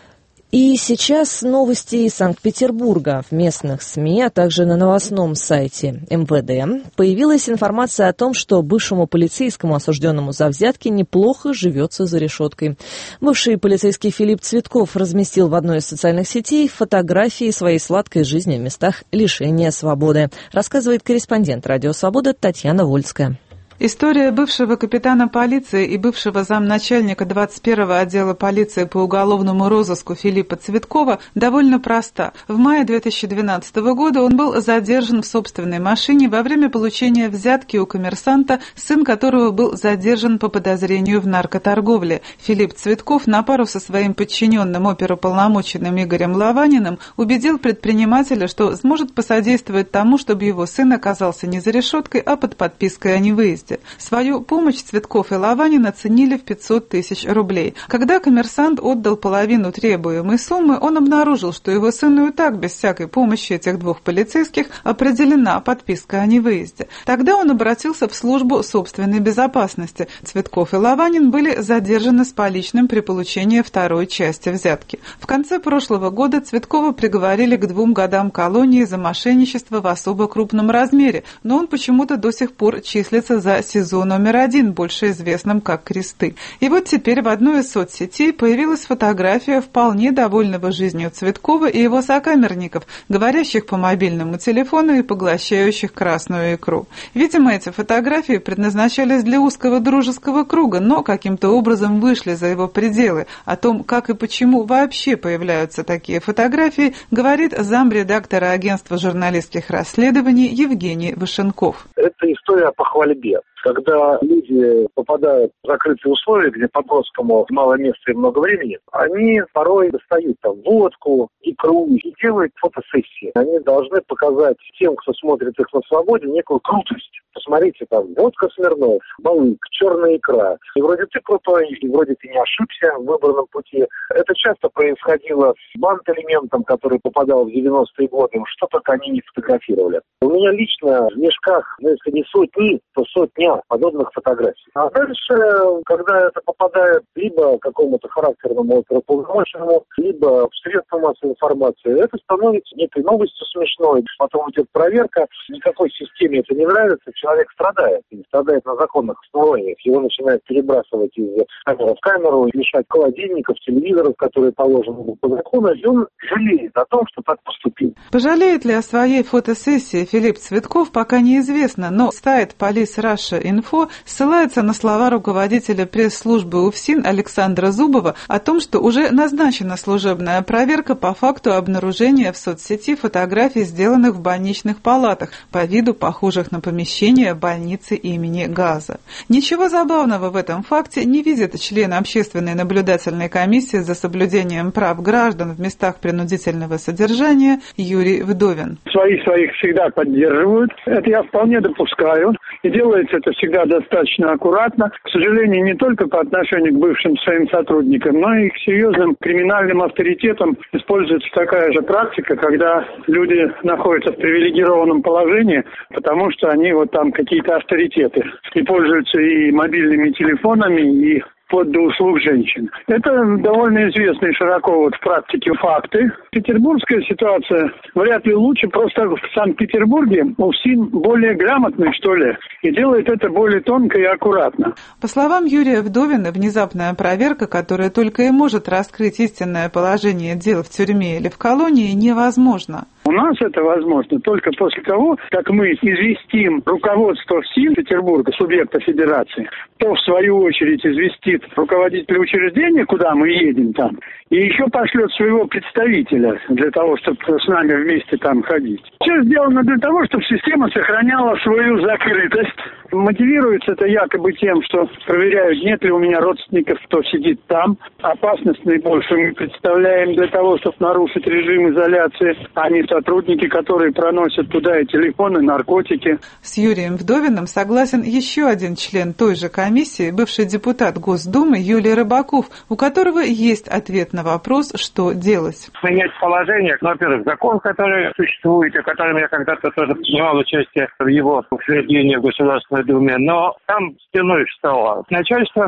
Speaker 1: И сейчас новости из Санкт-Петербурга. В местных СМИ, а также на новостном сайте МВД появилась информация о том, что бывшему полицейскому, осужденному за взятки, неплохо живется за решеткой. Бывший полицейский Филипп Цветков разместил в одной из социальных сетей фотографии своей сладкой жизни в местах лишения свободы, рассказывает корреспондент «Радио Свобода» Татьяна Вольская.
Speaker 4: История бывшего капитана полиции и бывшего замначальника 21-го отдела полиции по уголовному розыску Филиппа Цветкова довольно проста. В мае 2012 года он был задержан в собственной машине во время получения взятки у коммерсанта, сын которого был задержан по подозрению в наркоторговле. Филипп Цветков на пару со своим подчиненным оперуполномоченным Игорем Лаваниным убедил предпринимателя, что сможет посодействовать тому, чтобы его сын оказался не за решеткой, а под подпиской о невыезде. Свою помощь Цветков и Лаванин оценили в 500 тысяч рублей. Когда коммерсант отдал половину требуемой суммы, он обнаружил, что его сыну и так без всякой помощи этих двух полицейских определена подписка о невыезде. Тогда он обратился в службу собственной безопасности. Цветков и Лаванин были задержаны с поличным при получении второй части взятки. В конце прошлого года Цветкова приговорили к 2 годам колонии за мошенничество в особо крупном размере, но он почему-то до сих пор числится за СИЗО номер 1, больше известным как «Кресты». И вот теперь в одной из соцсетей появилась фотография вполне довольного жизнью Цветкова и его сокамерников, говорящих по мобильному телефону и поглощающих красную икру. Видимо, эти фотографии предназначались для узкого дружеского круга, но каким-то образом вышли за его пределы. О том, как и почему вообще появляются такие фотографии, говорит замредактора агентства журналистских расследований Евгений Вышенков.
Speaker 8: Это история о похвальбе. Когда люди попадают в закрытые условия, где подросткам мало места и много времени, они порой достают там водку, икру и делают фотосессии. Они должны показать тем, кто смотрит их на свободе, некую крутость. Посмотрите, там водка Смирнов, балык, черная икра. И вроде ты крутой, и вроде ты не ошибся в выбранном пути. Это часто происходило с банд-элементом, который попадал в 90-е годы, что только они не фотографировали. У меня лично в мешках, если не сотни, то сотня подобных фотографий. А дальше, когда это попадает либо какому-то характерному оперуполномоченному, либо в средства массовой информации, это становится некой новостью смешной. Потом идет проверка, никакой системе это не нравится, человек страдает. И страдает на законных основаниях. Его начинают перебрасывать из камеры в камеру, лишать холодильников, телевизоров, которые положены по закону, и он жалеет о том, что так поступил.
Speaker 4: Пожалеет ли о своей фотосессии Филипп Цветков, пока неизвестно, но сайт Police Russia Info ссылается на слова руководителя пресс-службы УФСИН Александра Зубова о том, что уже назначена служебная проверка по факту обнаружения в соцсети фотографий, сделанных в больничных палатах, по виду похожих на помещения больницы имени Газа. Ничего забавного в этом факте не видит член общественной наблюдательной комиссии за соблюдением прав граждан в местах принудительного содержания Юрий Вдовин.
Speaker 23: Своих всегда поддерживают. Это я вполне допускаю. И делается это всегда достаточно аккуратно. К сожалению, не только по отношению к бывшим своим сотрудникам, но и к серьезным криминальным авторитетам используется такая же практика, когда люди находятся в привилегированном положении, потому что они вот там какие-то авторитеты и пользуются и мобильными телефонами, и вплоть до услуг женщин. Это довольно известные широко вот в практике факты. Петербургская ситуация вряд ли лучше, просто в Санкт-Петербурге УФСИН более грамотный, что ли, и делает это более тонко и аккуратно.
Speaker 4: По словам Юрия Вдовина, внезапная проверка, которая только и может раскрыть истинное положение дел в тюрьме или в колонии, невозможна.
Speaker 23: У нас это возможно только после того, как мы известим руководство ФСИН Петербурга, субъекта федерации, то в свою очередь известит руководителя учреждения, куда мы едем там, и еще пошлет своего представителя для того, чтобы с нами вместе там ходить. Все сделано для того, чтобы система сохраняла свою закрытость. Мотивируется это якобы тем, что проверяют, нет ли у меня родственников, кто сидит там. Опасность наибольшую мы представляем для того, чтобы нарушить режим изоляции, а не сотрудники, которые проносят туда и телефоны, наркотики.
Speaker 4: С Юрием Вдовиным согласен еще один член той же комиссии, бывший депутат Госдумы Юлий Рыбаков, у которого есть ответ на вопрос, что делать.
Speaker 24: Менять положение, во-первых, закон, который существует, и которым я когда-то тоже принимал участие в его утверждении в Государственной Думе, но там стеной встало начальство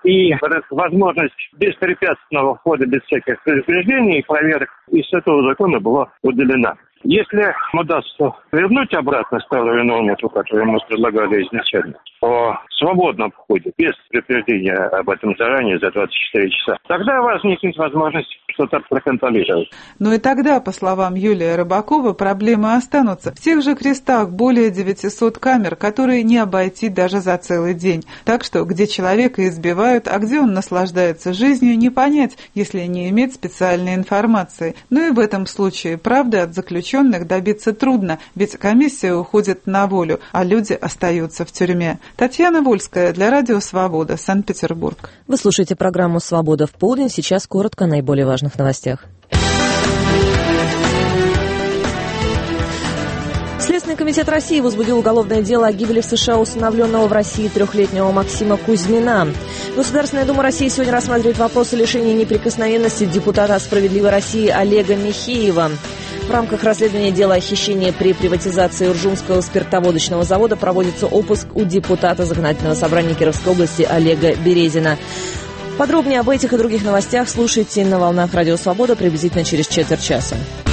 Speaker 24: И возможность беспрепятственного входа без всяких предупреждений и проверок из этого закона была удалена. Если удастся вернуть обратно старую норму, ту, которую мы предлагали изначально, о свободном входе, без предупреждения об этом заранее за 24 часа, тогда возникнет возможность что-то проконтролировать.
Speaker 4: Но и тогда, по словам Юлии Рыбакова, проблемы останутся. В тех же Крестах более 900 камер, которые не обойти даже за целый день. Так что, где человека избивают, а где он наслаждается жизнью, не понять, если не иметь специальной информации. Но и в этом случае правды от заключенных добиться трудно, ведь комиссия уходит на волю, а люди остаются в тюрьме. Татьяна Вольская для Радио Свобода, Санкт-Петербург.
Speaker 1: Вы слушаете программу «Свобода в полдень». Сейчас коротко о наиболее важных новостях. Следственный комитет России возбудил уголовное дело о гибели в США усыновленного в России 3-летнего Максима Кузьмина. Государственная Дума России сегодня рассматривает вопросы лишения неприкосновенности депутата «Справедливой России» Олега Михеева. В рамках расследования дела о хищении при приватизации Уржумского спиртоводочного завода проводится обыск у депутата Законодательного собрания Кировской области Олега Березина. Подробнее об этих и других новостях слушайте на волнах Радио Свобода приблизительно через четверть часа.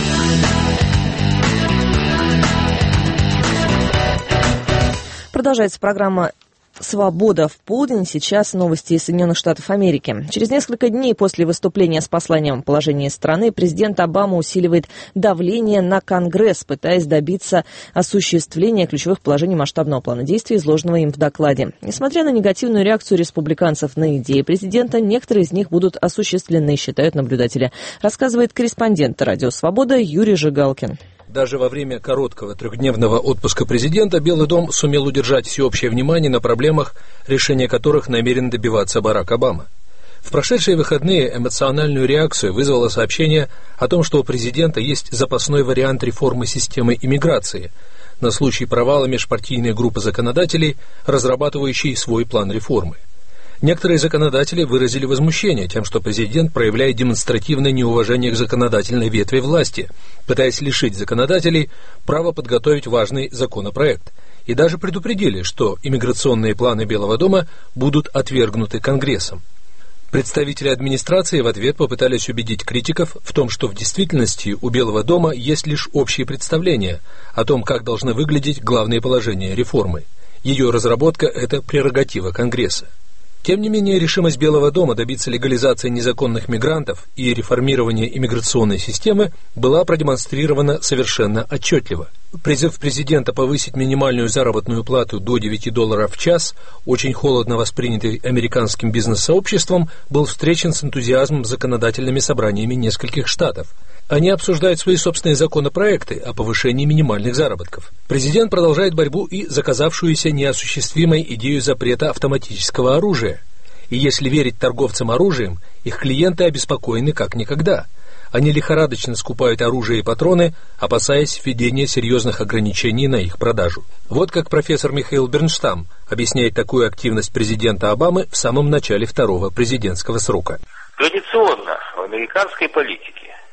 Speaker 1: Продолжается программа «Свобода в полдень». Сейчас новости из Соединенных Штатов Америки. Через несколько дней после выступления с посланием о положении страны президент Обама усиливает давление на Конгресс, пытаясь добиться осуществления ключевых положений масштабного плана действий, изложенного им в докладе. Несмотря на негативную реакцию республиканцев на идеи президента, некоторые из них будут осуществлены, считают наблюдатели, рассказывает корреспондент Радио Свобода Юрий Жигалкин.
Speaker 2: Даже во время короткого 3-дневного отпуска президента Белый дом сумел удержать всеобщее внимание на проблемах, решения которых намерен добиваться Барак Обама. В прошедшие выходные эмоциональную реакцию вызвало сообщение о том, что у президента есть запасной вариант реформы системы иммиграции на случай провала межпартийной группы законодателей, разрабатывающей свой план реформы. Некоторые законодатели выразили возмущение тем, что президент проявляет демонстративное неуважение к законодательной ветви власти, пытаясь лишить законодателей права подготовить важный законопроект, и даже предупредили, что иммиграционные планы Белого дома будут отвергнуты Конгрессом. Представители администрации в ответ попытались убедить критиков в том, что в действительности у Белого дома есть лишь общие представления о том, как должны выглядеть главные положения реформы. Ее разработка – это прерогатива Конгресса. Тем не менее, решимость Белого дома добиться легализации незаконных мигрантов и реформирования иммиграционной системы была продемонстрирована совершенно отчетливо. Призыв президента повысить минимальную заработную плату до $9 в час, очень холодно воспринятый американским бизнес-сообществом, был встречен с энтузиазмом законодательными собраниями нескольких штатов. Они обсуждают свои собственные законопроекты о повышении минимальных заработков. Президент продолжает борьбу и заказавшуюся неосуществимой идею запрета автоматического оружия. И если верить торговцам оружием, их клиенты обеспокоены как никогда. Они лихорадочно скупают оружие и патроны, опасаясь введения серьезных ограничений на их продажу. Вот как профессор Михаил Бернштам объясняет такую активность президента Обамы в самом начале второго президентского срока.
Speaker 6: Традиционно в американской политике,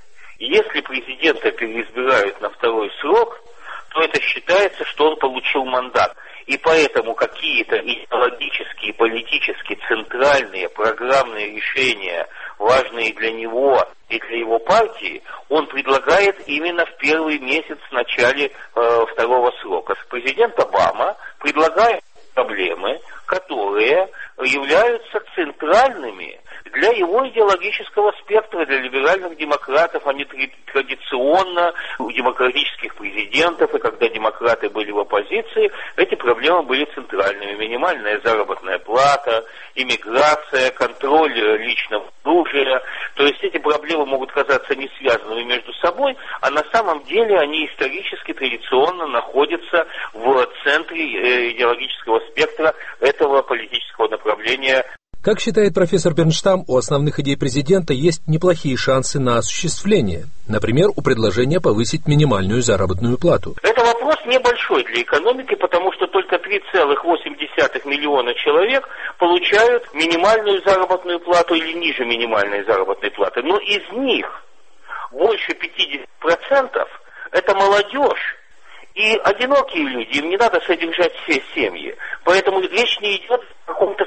Speaker 6: если президента переизбирают на второй срок, то это считается, что он получил мандат. И поэтому какие-то идеологические, политические, центральные, программные решения, важные для него и для его партии, он предлагает именно в первый месяц в начале второго срока. Президент Обама предлагает проблемы, которые являются центральными для его идеологического спектра, для либеральных демократов. Они традиционно у демократических президентов, и когда демократы были в оппозиции, эти проблемы были центральными. Минимальная заработная плата, иммиграция, контроль личного оружия. То есть эти проблемы могут казаться не связанными между собой, а на самом деле они исторически, традиционно находятся в центре идеологического спектра этого политического направления.
Speaker 2: Как считает профессор Бернштам, у основных идей президента есть неплохие шансы на осуществление. Например, у предложения повысить минимальную заработную плату.
Speaker 6: Это вопрос небольшой для экономики, потому что только 3,8 миллиона человек получают минимальную заработную плату или ниже минимальной заработной платы. Но из них больше 50% это молодежь. И одинокие люди, им не надо содержать все семьи. Поэтому речь не идет о каком-то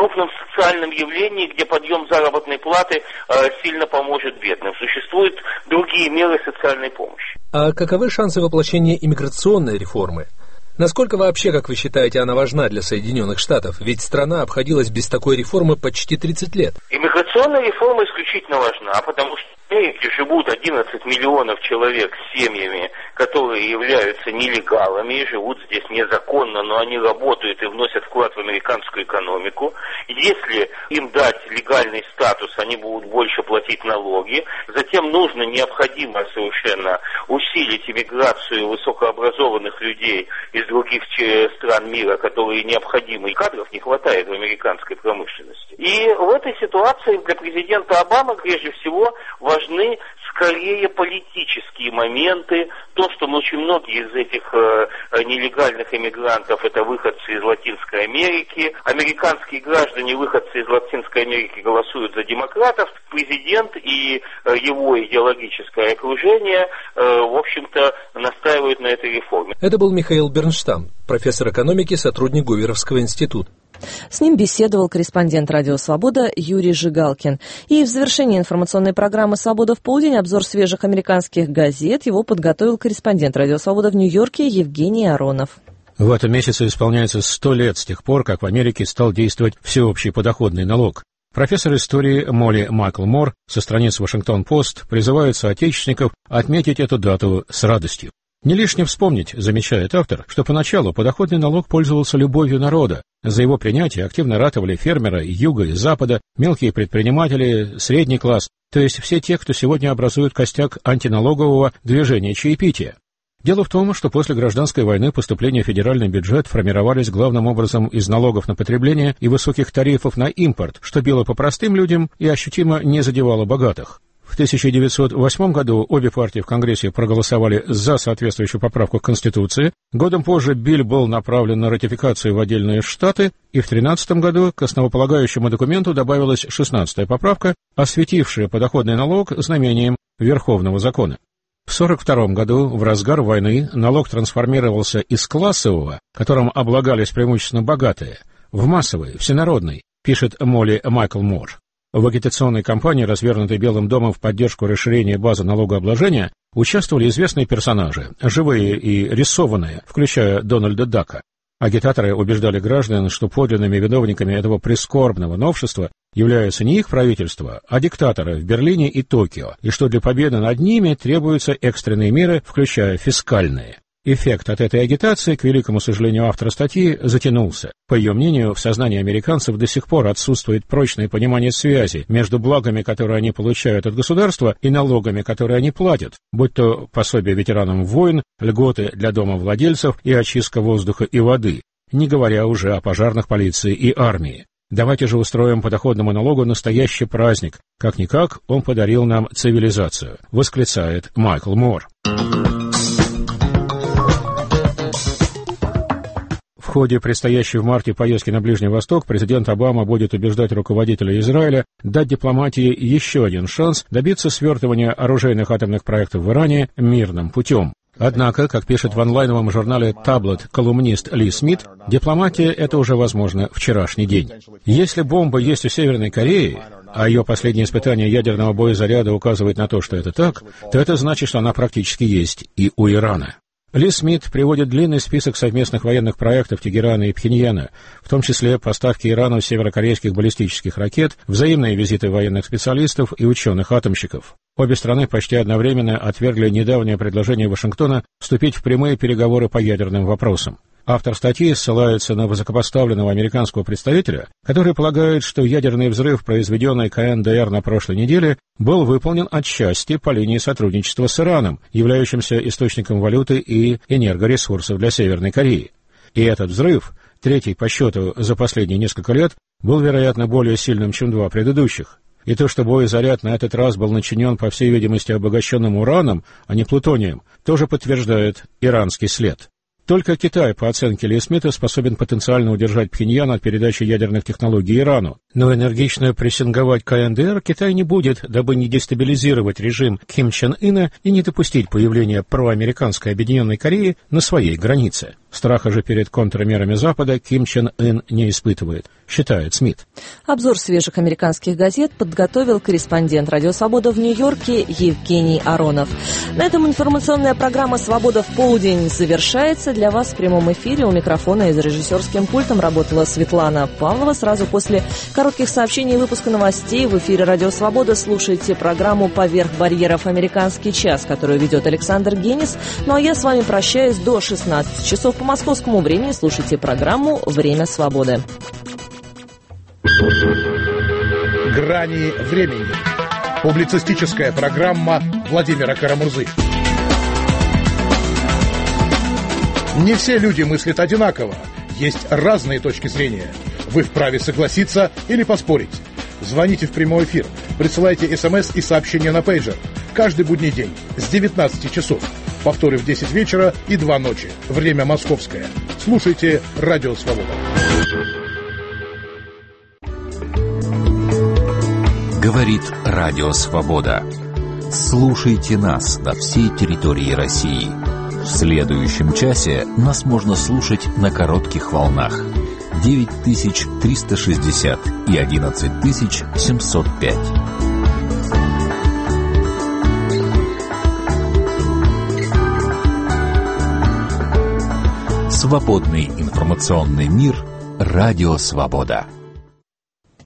Speaker 6: крупном социальном явлении, где подъем заработной платы сильно поможет бедным. Существуют другие меры социальной помощи.
Speaker 2: А каковы шансы воплощения иммиграционной реформы? Насколько вообще, как вы считаете, она важна для Соединенных Штатов? Ведь страна обходилась без такой реформы почти 30 лет.
Speaker 6: Иммиграционная реформа исключительно важна, потому что в Америке живут 11 миллионов человек с семьями, которые являются нелегалами, живут здесь незаконно, но они работают и вносят вклад в американскую экономику. Если им дать легальный статус, они будут больше платить налоги. Затем необходимо совершенно усилить иммиграцию высокообразованных людей из других стран мира, которые необходимы. И кадров не хватает в американской промышленности. И в этой ситуации для президента Обамы прежде всего важны скорее политические моменты. То, что очень многие из этих нелегальных иммигрантов это выходцы из Латинской Америки. Американские граждане, выходцы из Латинской Америки, голосуют за демократов. Президент и его идеологическое окружение, в общем-то, настаивают на этой реформе.
Speaker 2: Это был Михаил Бернштам, профессор экономики, сотрудник Гуверовского института.
Speaker 1: С ним беседовал корреспондент «Радио Свобода» Юрий Жигалкин. И в завершении информационной программы «Свобода в полдень» обзор свежих американских газет. Его подготовил корреспондент «Радио Свобода» в Нью-Йорке Евгений Аронов.
Speaker 3: В этом месяце исполняется 100 лет с тех пор, как в Америке стал действовать всеобщий подоходный налог. Профессор истории Молли Маклмор со страниц «Вашингтон-Пост» призывает соотечественников отметить эту дату с радостью. Не лишне вспомнить, замечает автор, что поначалу подоходный налог пользовался любовью народа. За его принятие активно ратовали фермеры юга и запада, мелкие предприниматели, средний класс, то есть все те, кто сегодня образует костяк антиналогового движения чаепития. Дело в том, что после гражданской войны поступления в федеральный бюджет формировались главным образом из налогов на потребление и высоких тарифов на импорт, что било по простым людям и ощутимо не задевало богатых. В 1908 году обе партии в Конгрессе проголосовали за соответствующую поправку к Конституции. Годом позже билл был направлен на ратификацию в отдельные штаты, и в 1913 году к основополагающему документу добавилась 16-я поправка, осветившая подоходный налог знамением Верховного закона. В 1942 году, в разгар войны, налог трансформировался из классового, которым облагались преимущественно богатые, в массовый, всенародный, пишет Молли Маклмор. В агитационной кампании, развернутой Белым домом в поддержку расширения базы налогообложения, участвовали известные персонажи, живые и рисованные, включая Дональда Дака. Агитаторы убеждали граждан, что подлинными виновниками этого прискорбного новшества являются не их правительства, а диктаторы в Берлине и Токио, и что для победы над ними требуются экстренные меры, включая фискальные. Эффект от этой агитации, к великому сожалению автора статьи, затянулся. По ее мнению, в сознании американцев до сих пор отсутствует прочное понимание связи между благами, которые они получают от государства, и налогами, которые они платят, будь то пособие ветеранам войн, льготы для домовладельцев и очистка воздуха и воды, не говоря уже о пожарных, полиции и армии. Давайте же устроим подоходному налогу настоящий праздник. Как-никак он подарил нам цивилизацию, восклицает Майкл Мор. В ходе предстоящей в марте поездки на Ближний Восток президент Обама будет убеждать руководителя Израиля дать дипломатии еще один шанс добиться свертывания оружейных атомных проектов в Иране мирным путем. Однако, как пишет в онлайновом журнале «Таблет» колумнист Ли Смит, дипломатия — это уже, возможно, вчерашний день. Если бомба есть у Северной Кореи, а ее последнее испытание ядерного боезаряда указывает на то, что это так, то это значит, что она практически есть и у Ирана. Ли Смит приводит длинный список совместных военных проектов Тегерана и Пхеньяна, в том числе поставки Ирану северокорейских баллистических ракет, взаимные визиты военных специалистов и ученых-атомщиков. Обе страны почти одновременно отвергли недавнее предложение Вашингтона вступить в прямые переговоры по ядерным вопросам. Автор статьи ссылается на высокопоставленного американского представителя, который полагает, что ядерный взрыв, произведенный КНДР на прошлой неделе, был выполнен отчасти по линии сотрудничества с Ираном, являющимся источником валюты и энергоресурсов для Северной Кореи. И этот взрыв, третий по счету за последние несколько лет, был, вероятно, более сильным, чем два предыдущих. И то, что боезаряд на этот раз был начинен, по всей видимости, обогащенным ураном, а не плутонием, тоже подтверждает иранский след. Только Китай, по оценке Ли Смита, способен потенциально удержать Пхеньян от передачи ядерных технологий Ирану. Но энергично прессинговать КНДР Китай не будет, дабы не дестабилизировать режим Ким Чен Ына и не допустить появления проамериканской Объединенной Кореи на своей границе. Страха же перед контрмерами Запада Ким Чен Ын не испытывает, считает СМИТ.
Speaker 1: Обзор свежих американских газет подготовил корреспондент «Радио Свобода» в Нью-Йорке Евгений Аронов. На этом информационная программа «Свобода в полдень» завершается. Для вас в прямом эфире у микрофона и за режиссерским пультом работала Светлана Павлова. Сразу после коротких сообщений и выпуска новостей в эфире «Радио Свобода» слушайте программу «Поверх барьеров. Американский час», которую ведет Александр Генис. Ну а я с вами прощаюсь до 16 часов по московскому времени. Слушайте программу «Время свободы».
Speaker 5: «Грани времени». Публицистическая программа Владимира Карамурзы. Не все люди мыслят одинаково. Есть разные точки зрения. Вы вправе согласиться или поспорить. Звоните в прямой эфир, присылайте СМС и сообщения на пейджер. Каждый будний день с 19 часов. Повторы в 10 вечера и 2 ночи. Время московское. Слушайте «Радио Свобода».
Speaker 7: Говорит «Радио Свобода». Слушайте нас на всей территории России. В следующем часе нас можно слушать на коротких волнах. 9360 и 11705. Свободный информационный мир. Радио Свобода.